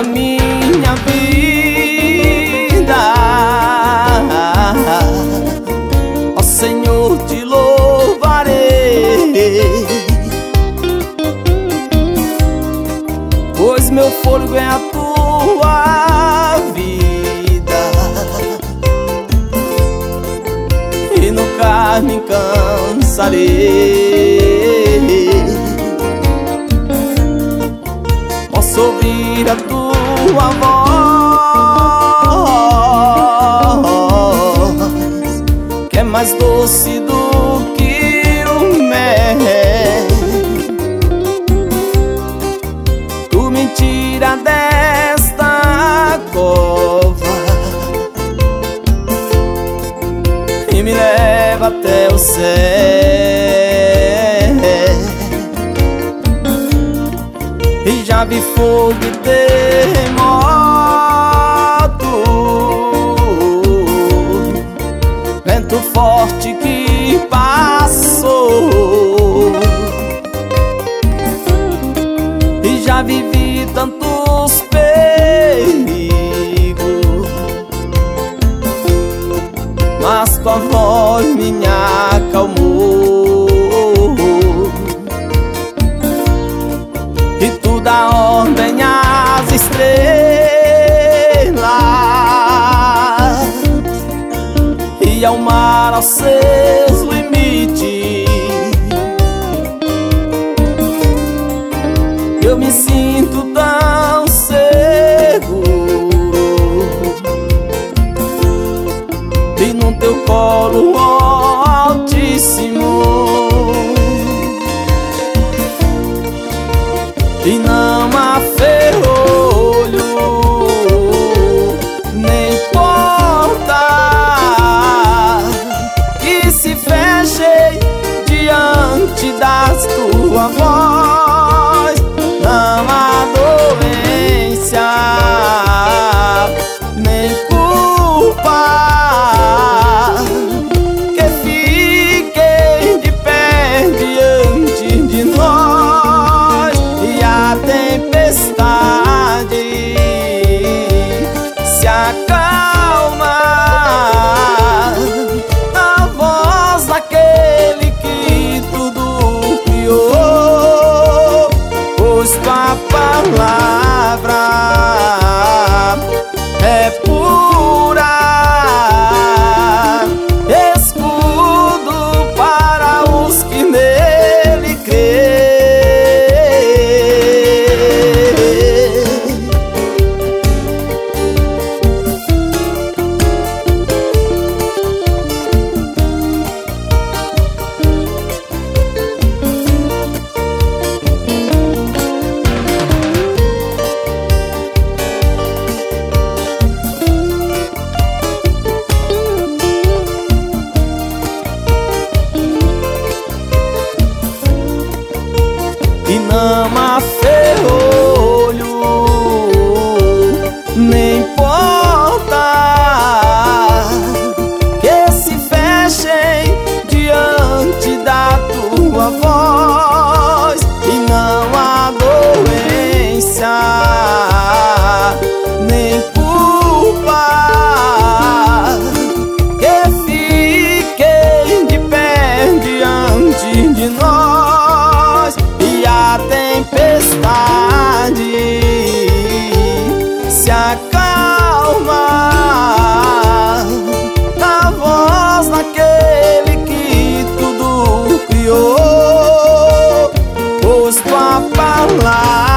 minha vida. Ó Senhor, te louvarei, pois meu fôlego é a tua vida e nunca me cansarei. Posso ouvir a tua voz, que é mais doce do que o mel. Tu me tira desta cova e me leva até o céu. E já vi fogo e terremoto, vento forte que passou. E já vivi tantos perigos, mas tua voz me acalmou. E tu dá ordem às estrelas e ao mar aos seus limites. Eu me sinto tão seguro e no teu colo, ó Altíssimo. E não há ferrolho, nem porta que se feche diante das tua voz. Não há doença, nem culpa que fique de pé diante de nós. E a tempestade se acalma na voz daquele que tudo criou, pois tua palavra é pura, escudo para os que nele crêem. E não há ferrolho, nem porta que se fechem diante da tua voz. E não há doença, nem culpa que fiquem de pé diante de nós. E a tempestade se acalma na voz daquele que tudo criou, pois tua palavra